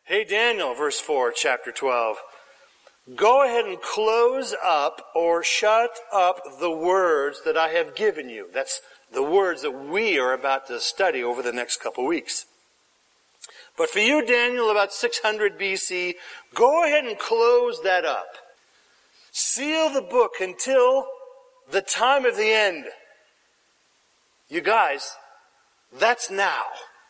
Hey Daniel, verse 4, chapter 12. Go ahead and close up or shut up the words that I have given you. That's the words that we are about to study over the next couple weeks. But for you, Daniel, about 600 BC, go ahead and close that up. Seal the book until the time of the end. You guys, that's now.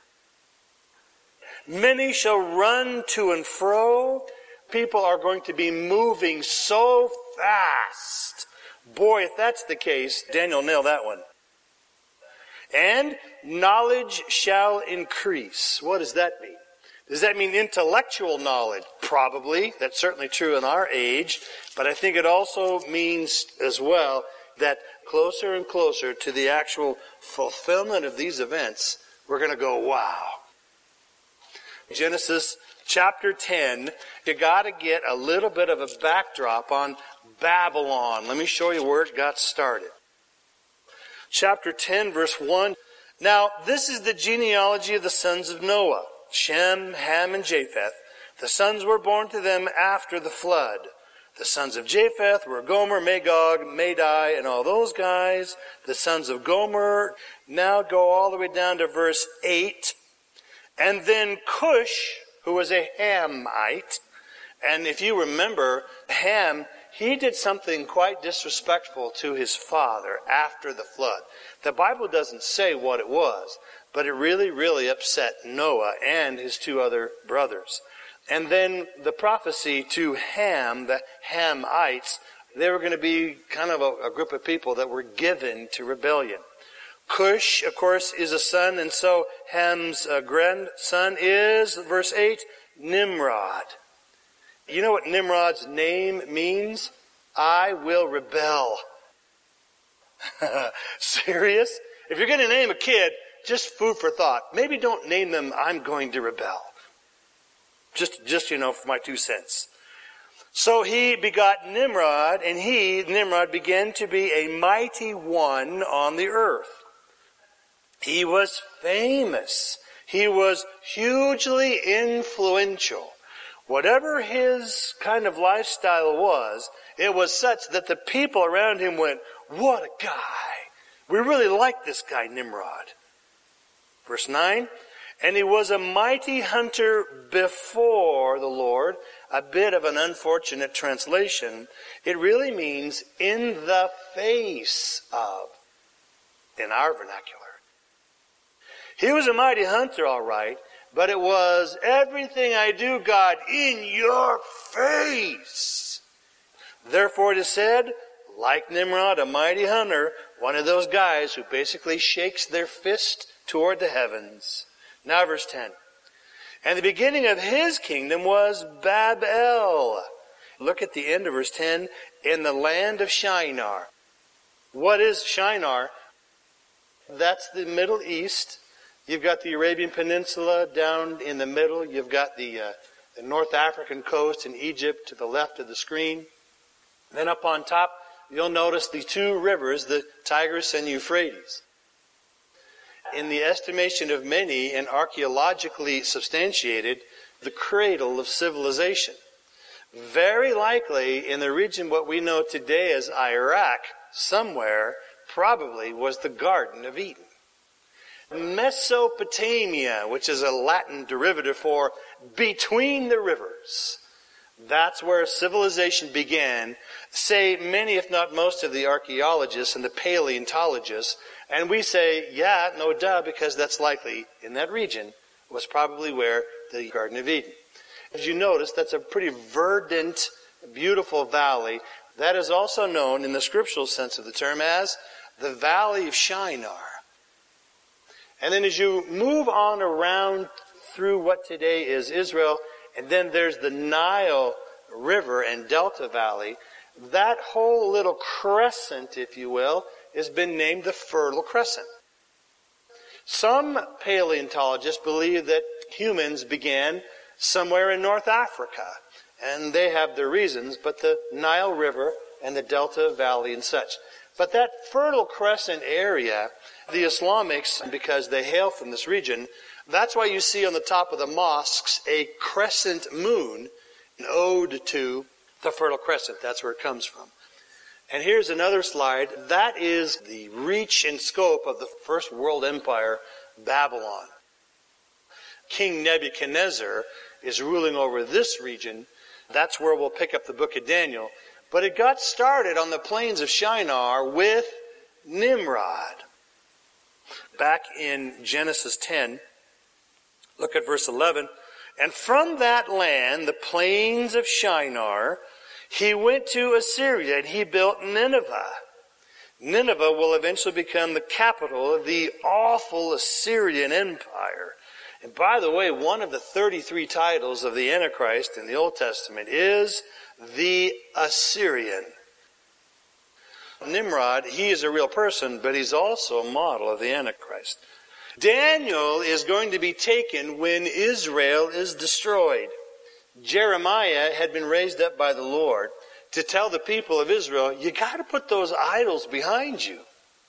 Many shall run to and fro. People are going to be moving so fast. Boy, if that's the case, Daniel nailed that one. And knowledge shall increase. What does that mean? Does that mean intellectual knowledge? Probably. That's certainly true in our age. But I think it also means as well that closer and closer to the actual fulfillment of these events, we're going to go, wow. Genesis chapter 10, you got to get a little bit of a backdrop on Babylon. Let me show you where it got started. Chapter 10, verse 1. Now, this is the genealogy of the sons of Noah, Shem, Ham, and Japheth. The sons were born to them after the flood. The sons of Japheth were Gomer, Magog, Madai, and all those guys. The sons of Gomer now go all the way down to verse 8. And then Cush, who was a Hamite. And if you remember, Ham, he did something quite disrespectful to his father after the flood. The Bible doesn't say what it was, but it really, really upset Noah and his two other brothers. And then the prophecy to Ham, the Hamites, they were going to be kind of a group of people that were given to rebellion. Cush, of course, is a son, and so Ham's grandson is, verse 8, Nimrod. You know what Nimrod's name means? I will rebel. Serious? If you're going to name a kid, just food for thought. Maybe don't name them, I'm going to rebel. Just for my 2 cents. So he begot Nimrod, and Nimrod, began to be a mighty one on the earth. He was famous. He was hugely influential. Whatever his kind of lifestyle was, it was such that the people around him went, what a guy. We really like this guy, Nimrod. Verse 9, and he was a mighty hunter before the Lord. A bit of an unfortunate translation. It really means in the face of, in our vernacular. He was a mighty hunter, all right, but it was everything I do, God, in your face. Therefore it is said, like Nimrod, a mighty hunter, one of those guys who basically shakes their fist toward the heavens. Now verse 10. And the beginning of his kingdom was Babel. Look at the end of verse 10. In the land of Shinar. What is Shinar? That's the Middle East. You've got the Arabian Peninsula down in the middle. You've got the North African coast in Egypt to the left of the screen. Then up on top, you'll notice the 2 rivers, the Tigris and Euphrates. In the estimation of many and archaeologically substantiated, the cradle of civilization. Very likely in the region what we know today as Iraq, somewhere, probably was the Garden of Eden. Mesopotamia, which is a Latin derivative for between the rivers. That's where civilization began, say many if not most of the archaeologists and the paleontologists. And we say, yeah, no duh, because that's likely in that region was probably where the Garden of Eden. As you notice, that's a pretty verdant, beautiful valley. That is also known in the scriptural sense of the term as the Valley of Shinar. And then as you move on around through what today is Israel, and then there's the Nile River and Delta Valley, that whole little crescent, if you will, has been named the Fertile Crescent. Some paleontologists believe that humans began somewhere in North Africa, and they have their reasons, but the Nile River and the Delta Valley and such. But that Fertile Crescent area, the Islamics, because they hail from this region, That's why you see on the top of the mosques a crescent moon, an ode to the Fertile Crescent. That's where it comes from. And here's another slide. That is the reach and scope of the first world empire, Babylon. King Nebuchadnezzar is ruling over this region. That's where we'll pick up the book of Daniel. But it got started on the plains of Shinar with Nimrod. Back in Genesis 10, look at verse 11. And from that land, the plains of Shinar, he went to Assyria and he built Nineveh. Nineveh will eventually become the capital of the awful Assyrian Empire. And by the way, one of the 33 titles of the Antichrist in the Old Testament is the Assyrian. Nimrod, he is a real person, but he's also a model of the Antichrist. Daniel is going to be taken when Israel is destroyed. Jeremiah had been raised up by the Lord to tell the people of Israel, you got to put those idols behind you.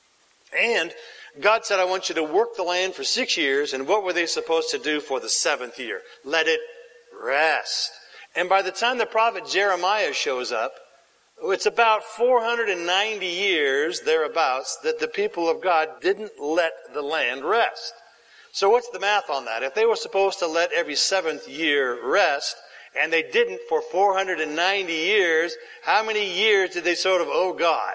And God said, I want you to work the land for 6 years. And what were they supposed to do for the 7th year? Let it rest. And by the time the prophet Jeremiah shows up, it's about 490 years, thereabouts, that the people of God didn't let the land rest. So what's the math on that? If they were supposed to let every 7th year rest, and they didn't for 490 years, how many years did they sort of owe God?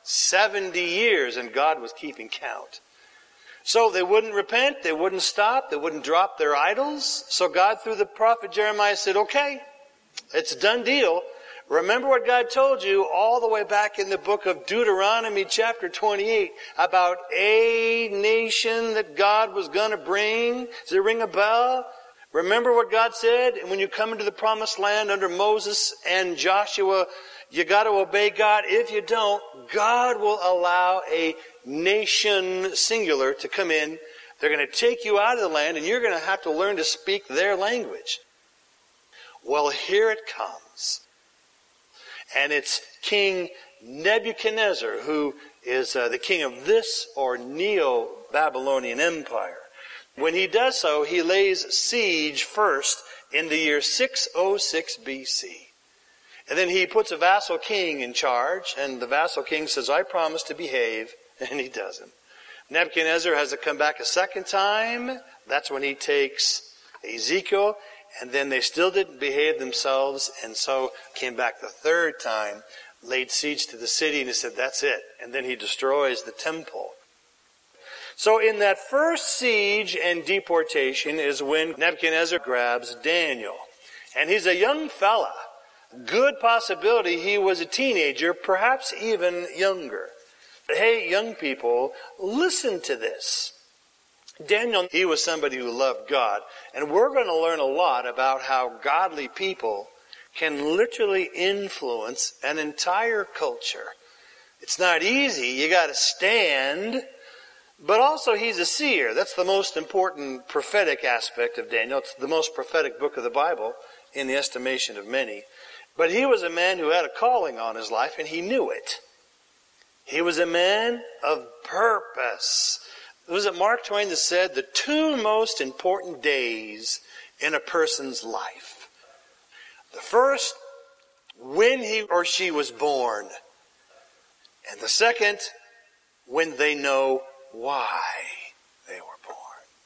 70 years, and God was keeping count. So they wouldn't repent, they wouldn't stop, they wouldn't drop their idols. So God, through the prophet Jeremiah, said, okay, it's a done deal. Remember what God told you all the way back in the book of Deuteronomy chapter 28 about a nation that God was going to bring. Does it ring a bell? Remember what God said? And when you come into the promised land under Moses and Joshua, you got to obey God. If you don't, God will allow a nation singular to come in. They're going to take you out of the land and you're going to have to learn to speak their language. Well, here it comes. And it's King Nebuchadnezzar who is the king of this or Neo-Babylonian Empire. When he does so, he lays siege first in the year 606 BC. And then he puts a vassal king in charge, and the vassal king says, I promise to behave, and he doesn't. Nebuchadnezzar has to come back a second time. That's when he takes Ezekiel, and then they still didn't behave themselves, and so came back the third time, laid siege to the city, and he said, that's it. And then he destroys the temple. So in that first siege and deportation is when Nebuchadnezzar grabs Daniel. And he's a young fella. Good possibility he was a teenager, perhaps even younger. But hey, young people, listen to this. Daniel, he was somebody who loved God. And we're going to learn a lot about how godly people can literally influence an entire culture. It's not easy. You got to stand. But also he's a seer. That's the most important prophetic aspect of Daniel. It's the most prophetic book of the Bible in the estimation of many. But he was a man who had a calling on his life, and he knew it. He was a man of purpose. Was it Mark Twain that said the two most important days in a person's life? The first, when he or she was born. And the second, when they know why they were born.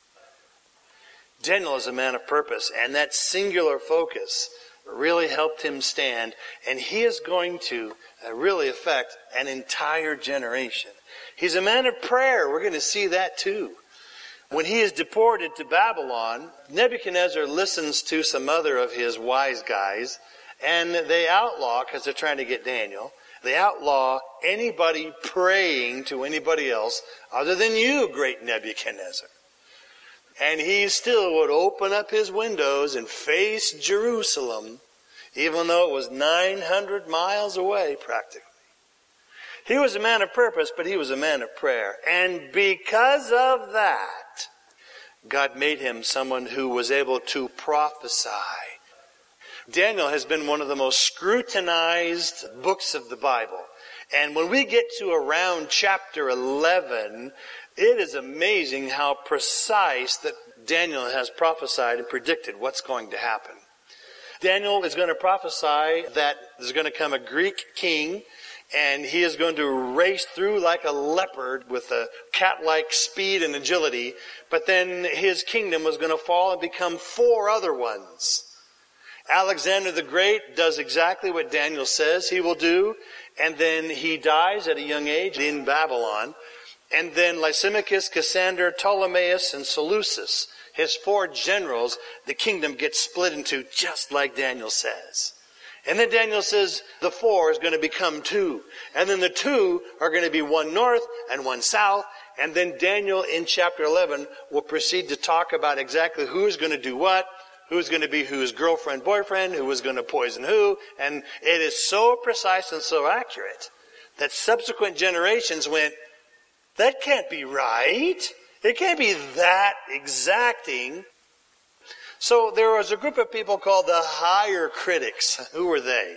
Daniel is a man of purpose, and that singular focus really helped him stand, and he is going to really affect an entire generation. He's a man of prayer. We're going to see that too. When he is deported to Babylon, Nebuchadnezzar listens to some other of his wise guys, and they outlaw, because they're trying to get Daniel, they outlaw anybody praying to anybody else other than you, great Nebuchadnezzar. And he still would open up his windows and face Jerusalem, even though it was 900 miles away practically. He was a man of purpose, but he was a man of prayer. And because of that, God made him someone who was able to prophesy. Daniel has been one of the most scrutinized books of the Bible. And when we get to around chapter 11, it is amazing how precise that Daniel has prophesied and predicted what's going to happen. Daniel is going to prophesy that there's going to come a Greek king, and he is going to race through like a leopard with a cat-like speed and agility, but then his kingdom was going to fall and become 4 other ones. Alexander the Great does exactly what Daniel says he will do, and then he dies at a young age in Babylon. And then Lysimachus, Cassander, Ptolemaeus, and Seleucus, his 4 generals, the kingdom gets split into just like Daniel says. And then Daniel says the 4 is going to become 2. And then the 2 are going to be 1 north and 1 south. And then Daniel in chapter 11 will proceed to talk about exactly who's going to do what, who's going to be whose girlfriend, boyfriend, who is going to poison who. And it is so precise and so accurate that subsequent generations went, that can't be right. It can't be that exacting. So there was a group of people called the higher critics. Who were they?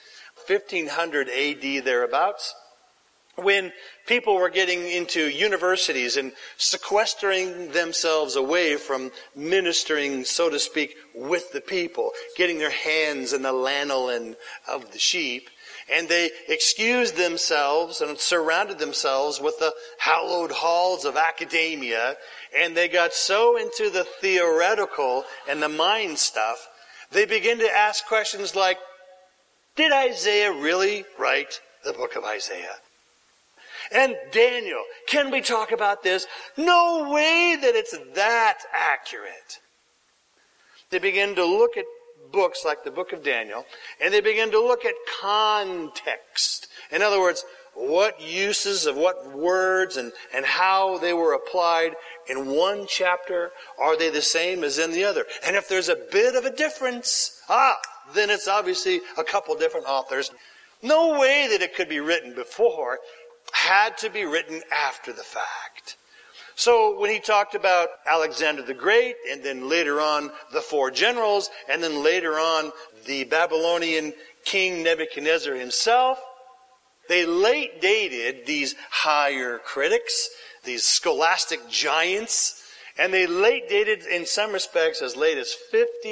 1500 AD thereabouts, when people were getting into universities and sequestering themselves away from ministering, so to speak, with the people, getting their hands in the lanolin of the sheep. And they excused themselves and surrounded themselves with the hallowed halls of academia. And they got so into the theoretical and the mind stuff, they began to ask questions like, did Isaiah really write the book of Isaiah? And Daniel, can we talk about this? No way that it's that accurate. They began to look at books like the book of Daniel, and they begin to look at context. In other words, what uses of what words and how they were applied in one chapter, are they the same as in the other? And if there's a bit of a difference, then it's obviously a couple different authors. No way that it could be written before, had to be written after the fact. So when he talked about Alexander the Great, and then later on the 4 generals, and then later on the Babylonian king Nebuchadnezzar himself, they late dated these higher critics, these scholastic giants, and they late dated in some respects as late as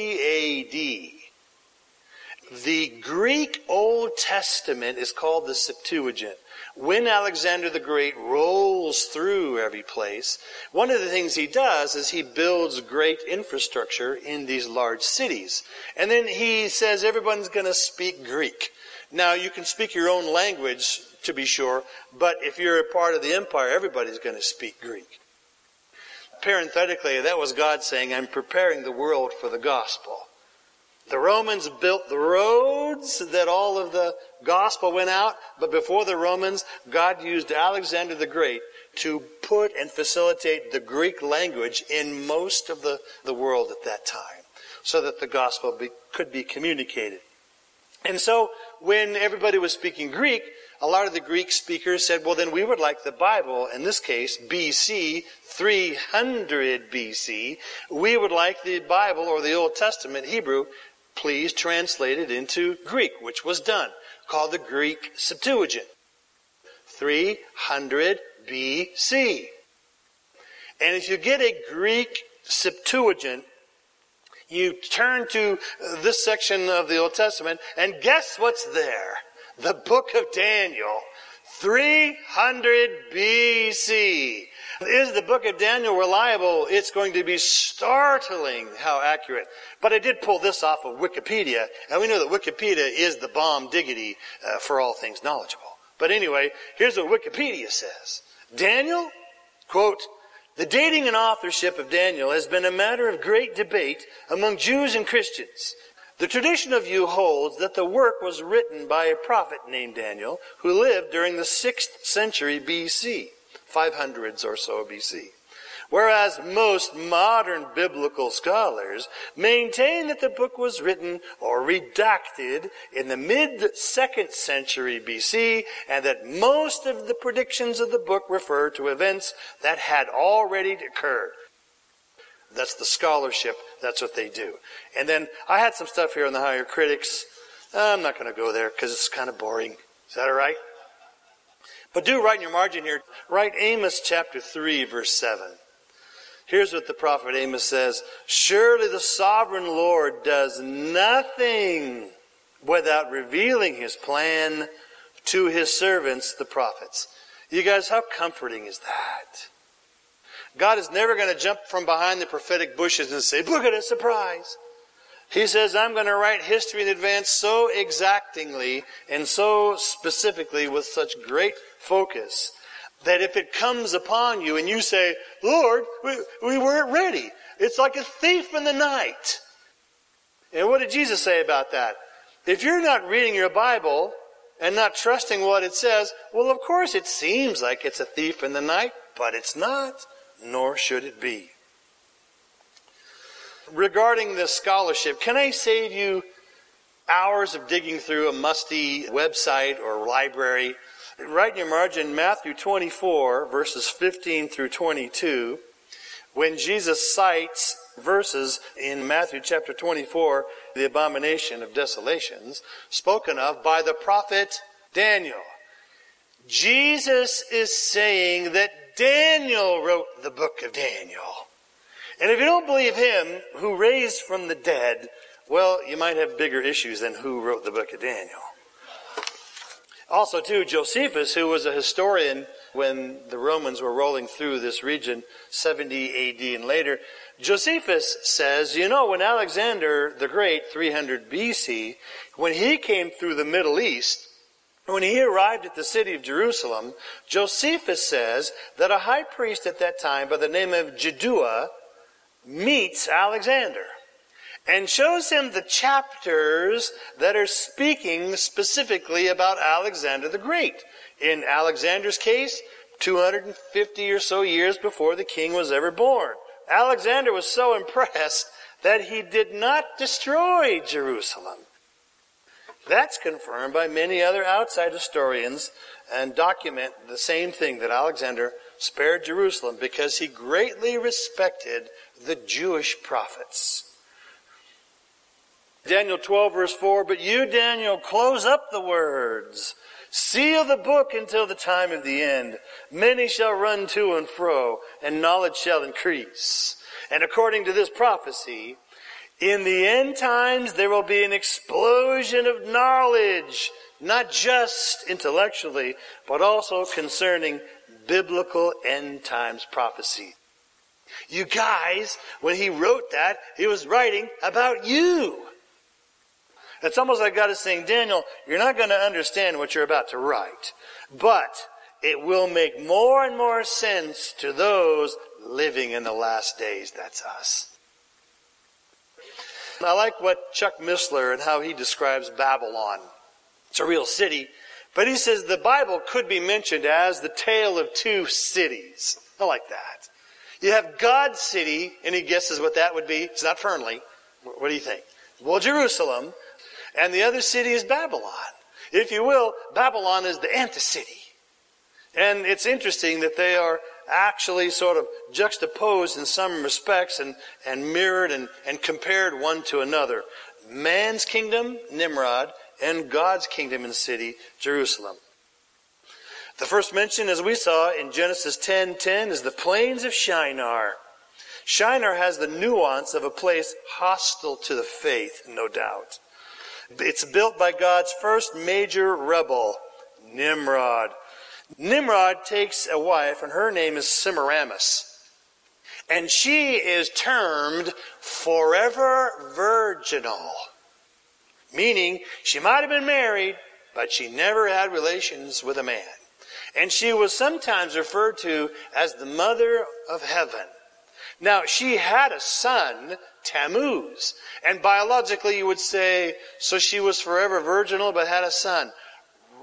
50 AD. The Greek Old Testament is called the Septuagint. When Alexander the Great rolls through every place, one of the things he does is he builds great infrastructure in these large cities. And then he says everyone's going to speak Greek. Now, you can speak your own language, to be sure, but if you're a part of the empire, everybody's going to speak Greek. Parenthetically, that was God saying, I'm preparing the world for the gospel. The Romans built the roads that all of the gospel went out, but before the Romans, God used Alexander the Great to put and facilitate the Greek language in most of the world at that time, so that the gospel could be communicated. And so, when everybody was speaking Greek, a lot of the Greek speakers said, well, then we would like the Bible, in this case, BC, 300 BC, we would like the Bible, or the Old Testament, Hebrew, please translate it into Greek, which was done, called the Greek Septuagint. 300 BC. And if you get a Greek Septuagint, you turn to this section of the Old Testament, and guess what's there? The book of Daniel, 300 BC. Is the book of Daniel reliable? It's going to be startling how accurate. But I did pull this off of Wikipedia, and we know that Wikipedia is the bomb diggity for all things knowledgeable. But anyway, here's what Wikipedia says. Daniel, quote, the dating and authorship of Daniel has been a matter of great debate among Jews and Christians. The tradition of you holds that the work was written by a prophet named Daniel, who lived during the 6th century BC, 500s or so BC. Whereas most modern biblical scholars maintain that the book was written or redacted in the mid-2nd century BC, and that most of the predictions of the book refer to events that had already occurred. That's the scholarship. That's what they do. And then I had some stuff here on the higher critics. I'm not going to go there because it's kind of boring. Is that all right? But do write in your margin here. Write Amos chapter 3, verse 7. Here's what the prophet Amos says. Surely the sovereign Lord does nothing without revealing his plan to his servants, the prophets. You guys, how comforting is that? God is never going to jump from behind the prophetic bushes and say, look at a surprise. He says, I'm going to write history in advance so exactingly and so specifically with such great focus that if it comes upon you and you say, Lord, we weren't ready. It's like a thief in the night. And what did Jesus say about that? If you're not reading your Bible and not trusting what it says, well, of course it seems like it's a thief in the night, but it's not, nor should it be. Regarding this scholarship, can I save you hours of digging through a musty website or library? Right in your margin, Matthew 24, verses 15 through 22, when Jesus cites verses in Matthew chapter 24, the abomination of desolations, spoken of by the prophet Daniel. Jesus is saying that Daniel wrote the book of Daniel. And if you don't believe him, who raised from the dead, well, you might have bigger issues than who wrote the book of Daniel. Also, too, Josephus, who was a historian when the Romans were rolling through this region, 70 A.D. and later, Josephus says, you know, when Alexander the Great, 300 B.C., when he came through the Middle East, when he arrived at the city of Jerusalem, Josephus says that a high priest at that time by the name of Jaddua meets Alexander and shows him the chapters that are speaking specifically about Alexander the Great. In Alexander's case, 250 or so years before the king was ever born. Alexander was so impressed that he did not destroy Jerusalem. That's confirmed by many other outside historians and document the same thing, that Alexander spared Jerusalem because he greatly respected the Jewish prophets. Daniel 12 verse 4, but you, Daniel, close up the words. Seal the book until the time of the end. Many shall run to and fro, and knowledge shall increase. And according to this prophecy, in the end times there will be an explosion of knowledge, not just intellectually, but also concerning biblical end times prophecy. You guys, when he wrote that, he was writing about you. It's almost like God is saying, Daniel, you're not going to understand what you're about to write, but it will make more and more sense to those living in the last days. That's us. I like what Chuck Missler and how he describes Babylon. It's a real city, but he says the Bible could be mentioned as the tale of two cities. I like that. You have God's city, and he guesses what that would be. It's not Fernley. What do you think? Well, Jerusalem. And the other city is Babylon. If you will, Babylon is the anti-city. And it's interesting that they are actually sort of juxtaposed in some respects and mirrored and compared one to another. Man's kingdom, Nimrod, and God's kingdom and city, Jerusalem. The first mention, as we saw in Genesis 10:10, is the plains of Shinar. Shinar has the nuance of a place hostile to the faith, no doubt. It's built by God's first major rebel, Nimrod. Nimrod takes a wife, and her name is Semiramis. And she is termed forever virginal. Meaning, she might have been married, but she never had relations with a man. And she was sometimes referred to as the mother of heaven. Now, she had a son, Tammuz. And biologically, you would say, so she was forever virginal but had a son.